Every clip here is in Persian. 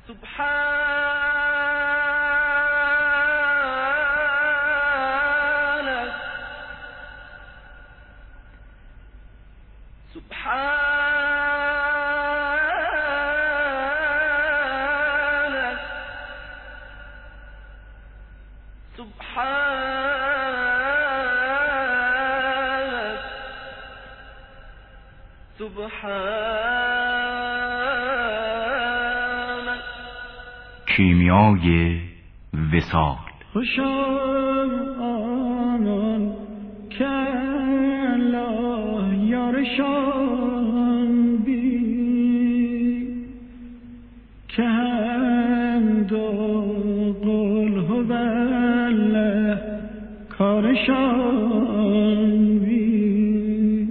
کیمیای وصال. خوشا آنان که الله یارشان بی که حمد و قل هو الله کارشان بی.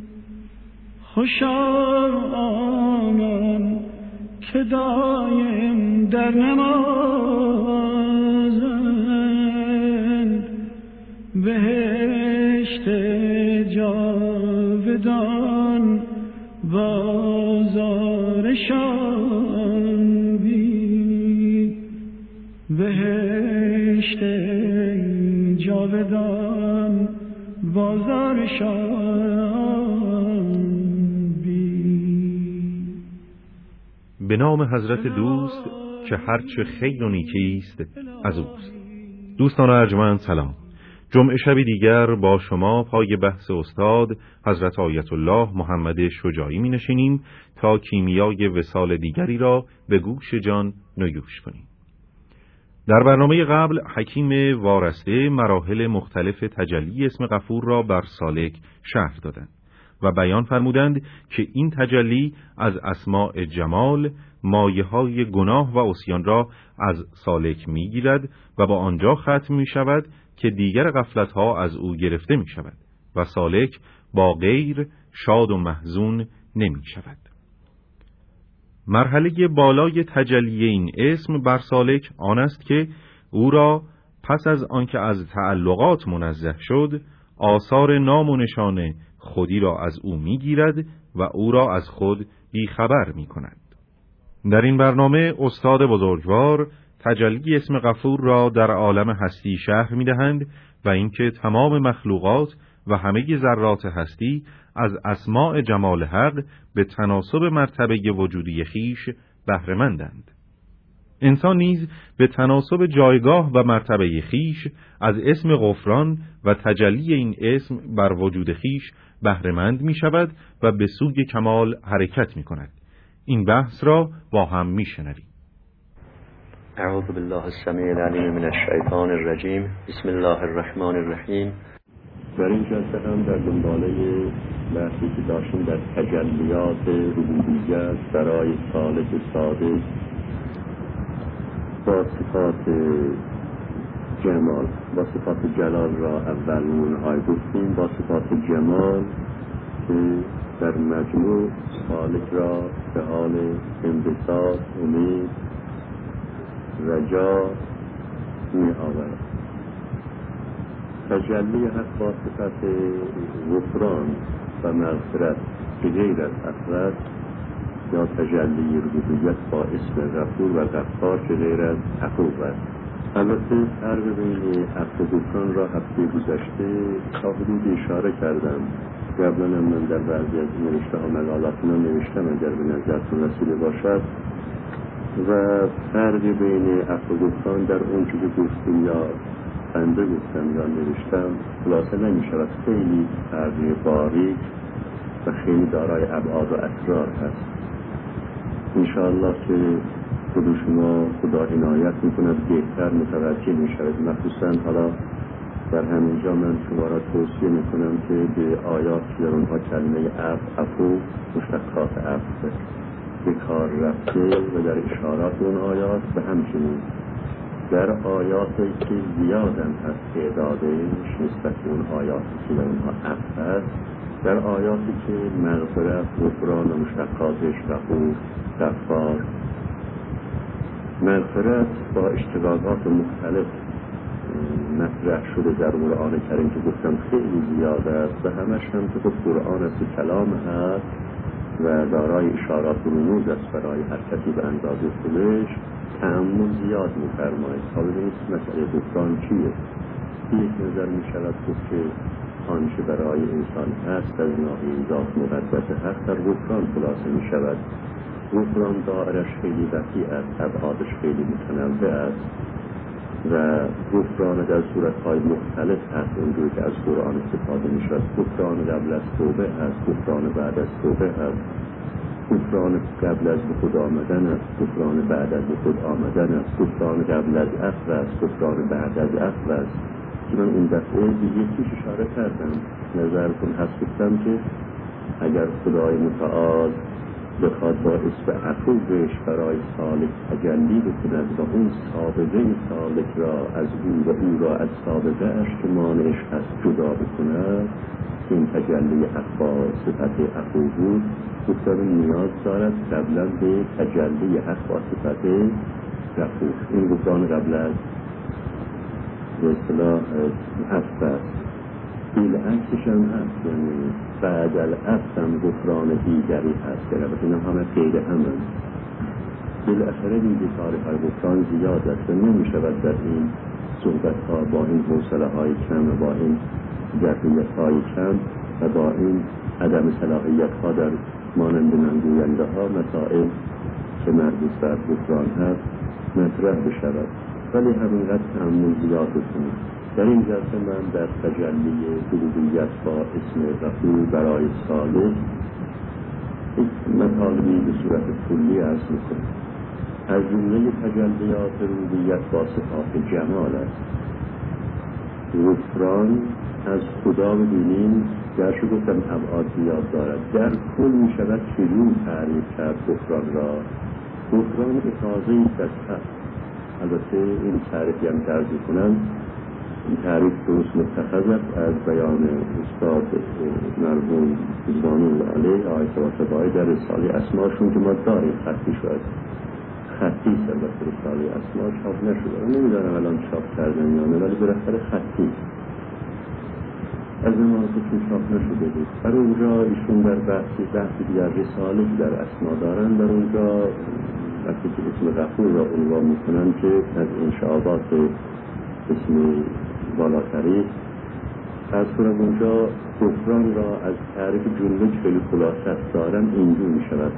خوشا آنان که دایم در نمازند بهشت جاودان بازارشان بی. بهشت جاودان بازارشان بی. به نام حضرت دوست که هرچه خیر و نیکی است از اوست. دوستان ارجمند سلام. جمعه شبی دیگر با شما پای بحث استاد حضرت آیت الله محمد شجاعی می نشینیم تا کیمیای وصال دیگری را به گوش جان نیوش کنیم. در برنامه قبل حکیم وارسته مراحل مختلف تجلی اسم غفور را بر سالک شرح دادند و بیان فرمودند که این تجلی از اسماء جمال مایه‌های گناه و عصیان را از سالک می‌گیرد و با آنجا ختم می‌شود که دیگر غفلت‌ها از او گرفته می‌شود و سالک با غیر شاد و محزون نمی‌شود. مرحله بالای تجلی این اسم بر سالک آن است که او را پس از آنکه از تعلقات منزه شد آثار نام و نشان خودی را از او می‌گیرد و او را از خود بیخبر می‌کند. در این برنامه استاد بزرگوار تجلی اسم غفور را در عالم هستی شرح می‌دهند و اینکه تمام مخلوقات و همه ذرات هستی از اسماء جمال حق به تناسب مرتبه وجودی خیش بهره مندند. انسان نیز به تناسب جایگاه و مرتبه خیش از اسم غفران و تجلی این اسم بر وجود خیش بهره مند می شود و به سوی کمال حرکت می کند. این بحث را با هم می شنویم. اعوذ بالله السمیع العلیم من الشیطان الرجیم. بسم الله الرحمن الرحیم. در این جلسه هم در دنباله بحثی که داشتیم در تجلیات ربوبیت برای سالک صادق با صفات جمال، با صفات جلال را اول اونهای گفتیم، با صفات جمال که در مجموع سالک را به حال انبساط، امید، رجا می آورد. تجلی حق با صفت غفران و مغفرت که غیر از افراد یا تجلی ربوبیت با اسم غفور و غفار که غیر از عفو است. البته فرق بین عفو و غفران را هفته گذشته تا حدود اشاره کردم. قبلا من در بعضی از نوشته ها مقالاتنا نوشتم اگر به نظرتون رسیده باشد و فرق بین عفو و غفران در اون که گفتیم یا بنده گفتم یا نوشتم خلاصه نمی شود. خیلی فرق باریک و خیلی دارای ابعاد و اسرار هست. انشاءالله که خود شما خدا عنایت میکند بهتر متوجه میشود. مخصوصا حالا در همینجا من شما را توصیه میکنم که به آیات در اونها کلمه عفو مشتقات عفو به کار رفته و در اشارات اون آیات و همچنین در آیاتی که زیادن هست تعدادش نسبت اون آیاتی که در اونها عفو هست، در آیاتی که مغفرت، غفران و مشتقاتش غفور، غفار. مغفرت با اشتقاقات مختلف مطرح شده در قرآن کریم که گفتم خیلی زیاده است و همش هم که خود قرآن است کلام هست و دارای اشارات و رموز است برای هر کسی به اندازه خودش، تأمل زیاد می‌فرماید تا ببینید مسئله غفران چیه. یک نظر می‌شود که آنچه برای انسان هست از ناحیه ذات مقدس حق در غفران خلاصه می‌شود. غفران دایرش خیلی وسیع است، ابعادش خیلی متنوع است و غفران در صورت‌های مختلف هست. اونجوری که از قرآن استفاده می‌شود، غفران قبل از توبه هست، غفران بعد از توبه هست، غفران قبل از به خود آمدن است، غفران بعد از به خود آمدن است، غفران قبل از عفو است، غفران بعد از عفو است. که من این دفعه به یکیش اشاره کردم. نظر کن هست گفتم که اگر خدای متعال بخواد باعث به عفوش برای سالک تجلی بکند و اون سابقه سالک را از او و او را از سابقه اش که مانعش هست جدا بکند، این تجلی حق با صفت عفو بود، گفتم نیاز دارد قبلا به تجلی حق با صفت عفو. این گفتان قبل از به اصطلاح عفو است. بالعکسش هم هست، یعنی بعد العفو هم غفران دیگری هست که البته اینا همه غیر همه. بالاخره دیگه تاریخ غفران زیاد است و نمی شود در این صحبت ها با این حوصله های کم و با این ظرفیت های کم و با این عدم صلاحیت ها در مانند منگوینده ها مسائل که مربوط به غفران هست مطرح بشود، ولی همینقدر تأمل زیاد بکنید. در این جلسه من در تجلی الوهیت با اسم غفور برای صالح مطالبی به صورت کلی عرض میکنم. از جمله تجلیات الوهیت با صفات جمال است. غفران از خدا ببینیم درش گفتم ابعاد زیاد دارد. در کل می شود چجور تعریف کرد غفران را؟ غفران افاضه‌ای از حق. البته این تعریفی هم درز میکنم، این تعریف درست متخذ است از بیان استاد مرحوم زانو علیه آیت و صدای در رساله اسماشون که ما داریم خطی شد. خطی البته رساله اسما چاپ نشده، نمیدارم الان چاپ کردن یا نه، ولی بالاخره خطی از زمان که چاپ نشده بود. در اونجا ایشون در بحثی در رساله که در اسما دارن، در اونجا وقتی که اسم غفور را عنوان میکنن که از انشعابات اسم بالاتری از کنم اونجا غفران را از تعریف جمله خیلی خلاصه دارن اینجور می شود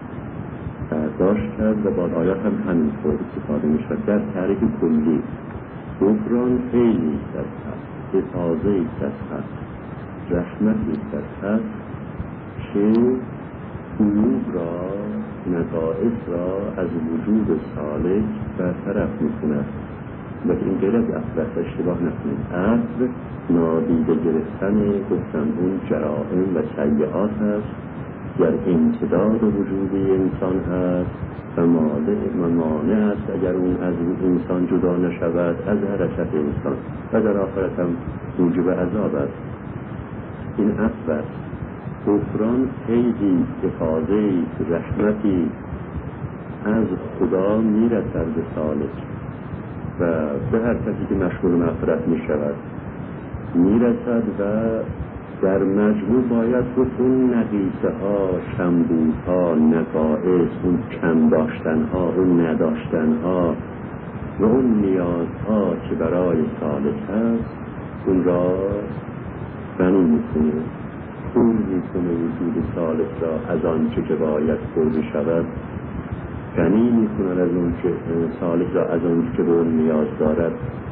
برداشت کرد و با آیات هم همین طور استفاده می شود. در تعریف کلی غفران خیلی از هست، افاضه‌ای از هست، رحمتی از هست که قلوب را، نقائص را از وجود سالک برطرف می کند. لیکن این غیر از عفو اشتباه نکنید. عفو نادیده گرفتن گفتن اون جرائم و سیئات هست، در امتداد وجود انسان هست و مانع است اگر اون از انسان جدا نشود از حرکت انسان و در آخرت هم موجب عذاب است. این عفو است. غفران خیلی افاضه‌ای رحمتی از خدا میرسد به سالک و به هر کسی که مشغول مغفرت می شود میرسد و در مجموع باید اون نقیصه ها، کمبود ها، نقائص، اون کم داشتن ها، اون نداشتن ها و اون نیاز ها که برای سالک هست اون را بنی میکنه، پر میکنه وجود سالک را از آنچه که باید پر شود، غنی میکنن از اون که سالک را از اون که به اون نیاز دارد،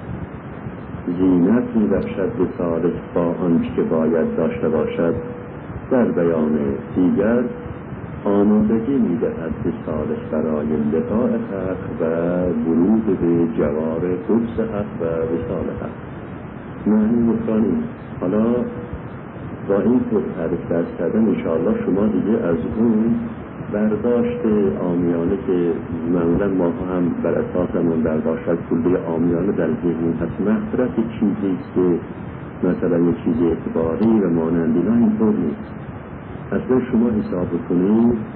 زینت میبخشد به سالک با آنچه که باید داشته باشد. در بیان دیگر آمادگی میدهد به سالک برای لقاء حق و ورود به جوار قدس حق و وصال حق. معنی مفرانی. حالا با این طور تعریف درس کردن انشاءالله شما دیگه از اون برداشت عامیانه که معمولا ما هم بر اساس همون برداشت کلی عامیانه در ذهن هست، مغفرت چیزی که مثلا یک چیز اعتباری و مانند اینا اینطور نیست. اصلا شما حساب کنید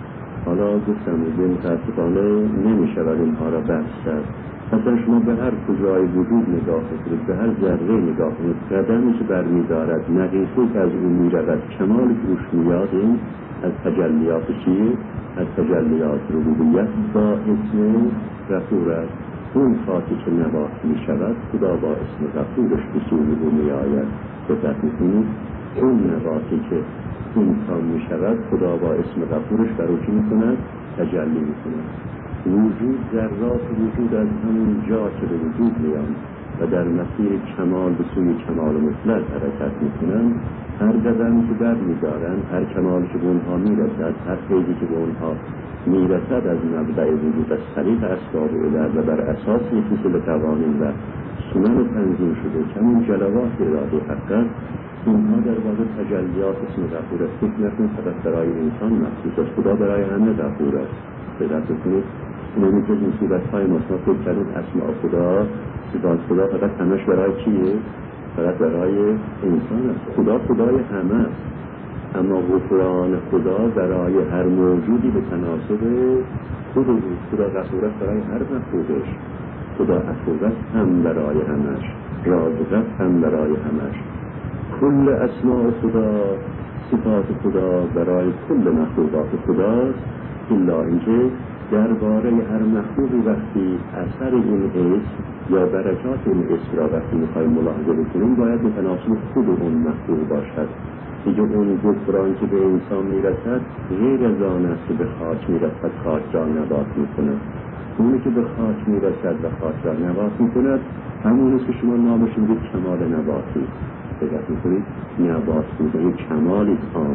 حالا گفتم دیگه متاسفانه نمیشود اینها را بحث کرد. مثلا شما به هر کجای وجود نگاه کنید، به هر ذره نگاه کنید، قدمی که برمی‌دارد، نقیصی که از اون می‌رود، کمالی که روش میاد، این از تجلیات چیه؟ از تجلیات ربوبیت با اسم غفور است. اون خاطی که نبات می‌شود خدا با اسم غفورش به سوی او می‌آید. دقت می‌کنید؟ اون نباتی که انسان می‌شود خدا با اسم غفورش بر او چی می‌کند؟ تجلی می‌کند. وجود، ذرات وجود از همون جا که به وجود میان و در مسیر کمال به سوی کمال مطلق حرکت میکنن، هر قدم که بر میدارن، هر کمال که به اونها میرسد، هر فیضی که به اونها میرسد از مبدأ وجود، از طریق اسباب علل و بر اساس یک سلسله قوانین و سنن تنظیم شده که همون جلوات اراده حق است، اینها در واقع تجلیات اسم غفور است. فکر نکنید فقط برای انسان مخصوص است، خدا برای همه غفور است. دقت کنید، اینمی که مصیبت‌های ما فکر کردیم اسماء خدا، صفات خدا فقط همش برای چیه؟ فقط برای انسان است. خدا خدای همه است، اما غفران خدا برای هر موجودی به تناسب خود او. خدا غفور است برای هر مخلوقش، خدا عفو است هم برای همش، رازق است هم برای همش. کل اسماء خدا، صفات خدا برای کل مخلوقات خداست، الا اینکه درباره هر مخلوقی وقتی اثر این اسم یا برکات این اسم را وقتی میخوایم ملاحظه بکنیم باید متناسب خود اون مخلوق باشد. دیگه اون گفران که به انسان میرسد غیر از آن است که به خاک میرسد خاک را نبات میکند. اونی که به خاک میرسد و خاک را نبات میکند همون است که شما نامش میگید کمال نباتی. دقت میکنید، نبات بوده کمالی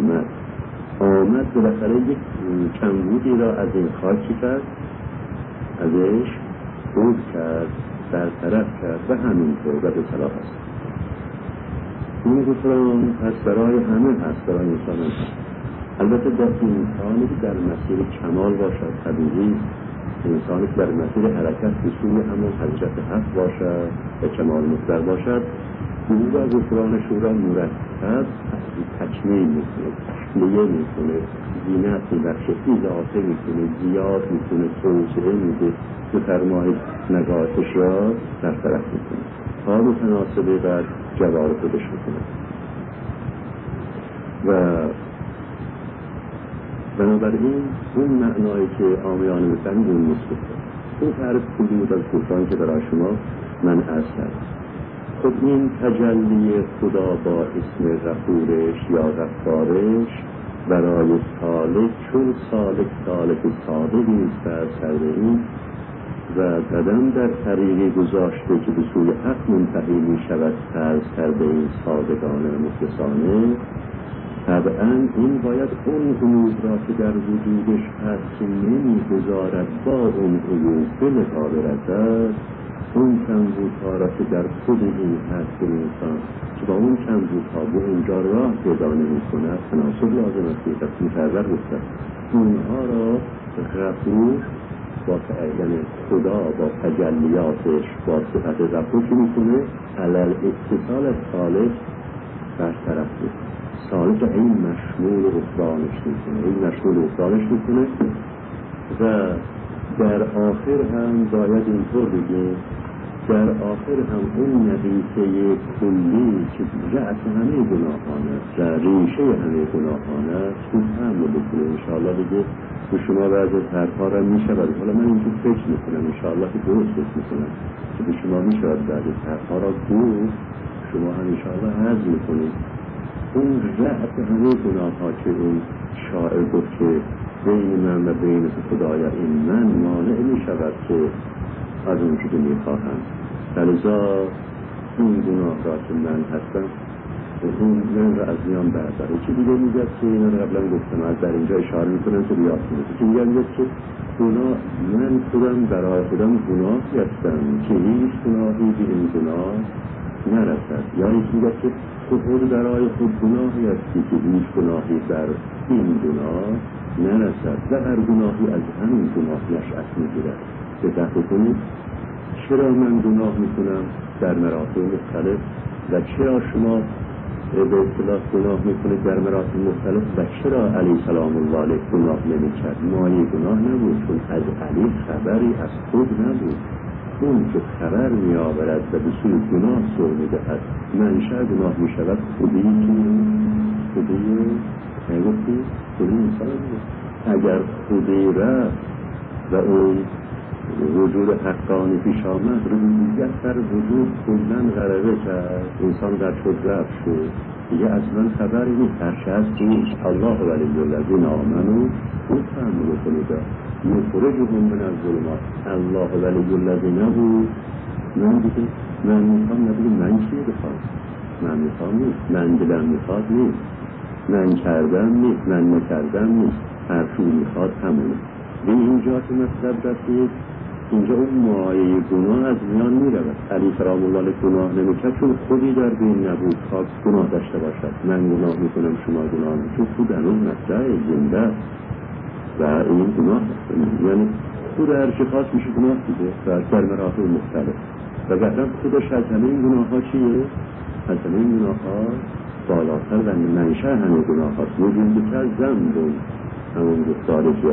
آمد بالاخره یک کمبودی را از این خاکی کرد، ازش دور کرد، برطرف کرد و همینطور و به صلاح است. این گفران پس برای همه هست، برای انسان هست. البته در انسانی که در مسیر کمال باشد طبیعی، انسانی که در مسیر حرکت به سوی همون حضرت حق باشد و کمال مطلق باشد، او و گفرانش او را مرتب تکمیل میکنه، تشمیه میکنه، زینت میبخشه، اضافه میکنه، زیاد میکنه، توسعه میده، به فرمای نگاهش را برطرف میکنه تا متناسبه بر جوار خودش میکنه. و بنابراین اون معنایی که عامیانه میفهمید اون مستقل اون تعریف کلی بود از گفتان که برای شما من عرض کردم. خب این تجلی خدا با اسم غفورش یا غفارش برای سالک، چون سالک صادقی نیست بر سرده و قدم در طریقی گذاشته که به سوی حق منتهی می شود سرده این صادقانه و مخلصانه، طبعا این باید اون امور را که در وجودش هست که نمی گذارد با اون امور بلها برسد، اون کمبودها را که در خود این هست که انسان که با اون کمبودها به اونجا راه پیدا نمی کند تناسب لازم است که تصمیم پرور بستد، اونها را غفور با یعنی خدا با تجلیاتش با صفت غفور که میکنه علل اتصال از سالک برطرف میکنه. سالک این مشمول غفرانش میکنه، و در آخر هم باید اینطور بگیم، در آخر هم اون نقیصه کلی که رأس همه گناهان است و ریشه همه گناهان است اون هم بکنه. انشاءالله دیگه به شما بعض حرفها را میشود، حالا من اینجور فکر میکنم انشاءالله که درست فکر میکنم که به شما میشود بعض حرفها را گفت، شما هم انشاءالله هضم میکنید. اون رأس همه گناهها که اون شاعر گفت که بین من و بین خدایا این من مانع میشود که از اون که میخواهم، فلذا این گناه را که من هستم اون من را از میان برداره. چی دیگه میگه که اینا رو قبلا گفتم، از در اینجا اشاره میکنم که بیاد کنید که میگه که گناه من خودم برای خودم گناهی هستم که هیچ گناهی به این گناه نرسد، یا یکی میگه که خود برای خود گناهی هستی که هیچ گناهی بر این گناه نرسد و هر گناهی از همین گناه نشأت میگیرد. دقت کنید چرا من گناه میکنم در مراتب مختلف و چرا شما به اصطلاح گناه میکنه در مراتب مختلف و چرا علی سلام الله علیه گناه نمیکرد؟ مایه گناه نبود، چون از علی خبری از خود نبود. اون که خبر میآورد و به سوی گناه سر میدهد منشأ گناه میشود خودی که خودی نگفتی؟ خودی انسان بود. اگر خودی رفت و اون وجود حقانی پیش آمد ربوبیت در وجود کلن غلبه کرد، انسان در خود رفت شد دیگه اصلا خبری نیست، هرچه هست نیست. الله ولی الذین آمنوا خوب فهم بکنید یخرجهم من الظلمات. الله ولی الذین بود. من دیگه من میخوام نبود من چی بخوام، من میخوام نیست، من دلم میخواد نیست، من کردم نیست، من نکردم نیست، هرچو میخواد همونه. به اینجا که مطلب رسید اینجا اون مایه گناه از میان میرود. علی سلام الله علیه گناه نمیکرد چون خودی در بین نبود خواست گناه داشته باشد. من گناه میکنم شما گناه میکنم، چون خود هنوز مطلع زنده و این گناه یعنی خود هر چه خواست میشه گناه دیگه و در مراتب مختلف. و بعدا خودش از همه این گناه ها چیه؟ از همه این گناه ها بالاتر و منشأ همه گناه هاست. وجود که زنبون همون گفتاری که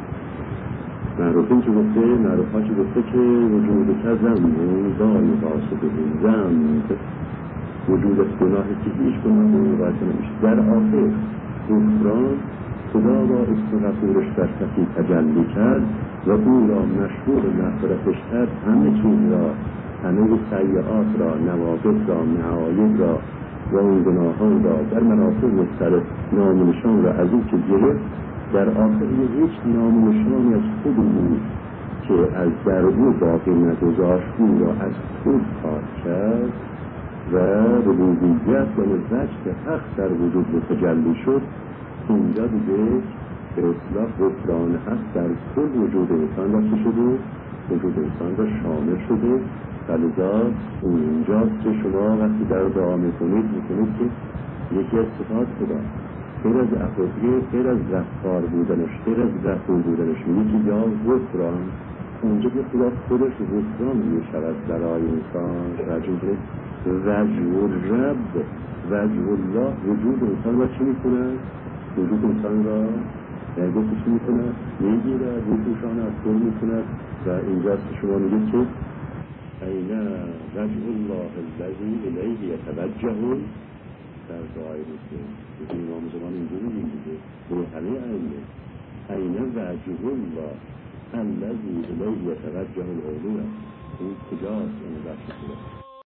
معروفین چه گفته؟ معروف ها چه گفته که وجود که زنبون دایی باسده زنب وجود گناه که هیچ گناه مبارکه نمیشه. در آخر غفران خدا با اسم غفورش در کسی تجلی کرد و او را مشهور مغفرتش کرد، همه چیز را، همه سیئات را، نواقص را، معایب را و اون گناهان را در مناطق مختلف نام نشان را از او که گرفت. در آخر هیچ نام نشانی از خود بود که از در او باقی نگذاشت، او را از خود پاک کرد و ربوبیت و وجه حق در وجود متجلی شد. اینجا دیگه به اصطلاح غفران حق در کل وجود انسان را چه شده؟ وجود انسان را شامل شده. لذا اینجاست که شما وقتی در دعا میکنید که یکی از صفات خدا غیر از افرادیه، غیر از غفار بودنش، غیر از غفور بودنش میگه که یا غفران، اونجا که خدا خودش غفران میشود برای انسان. رجوع رب وجه الله وجود انسان را چی میکنه؟ وجود انسان را گفت چی میکنه؟ میگیرد، میپوشاند، از کل میکند. و اینجاست که شما میگید که این وجه الله الذی الیه یتوجه در دعای مسلم. بودی امام زمان اینجوری میگه روحانی اینه این وجه الله الذی الیه یتوجه الاولیا. اون کجاست؟ اون وجه الله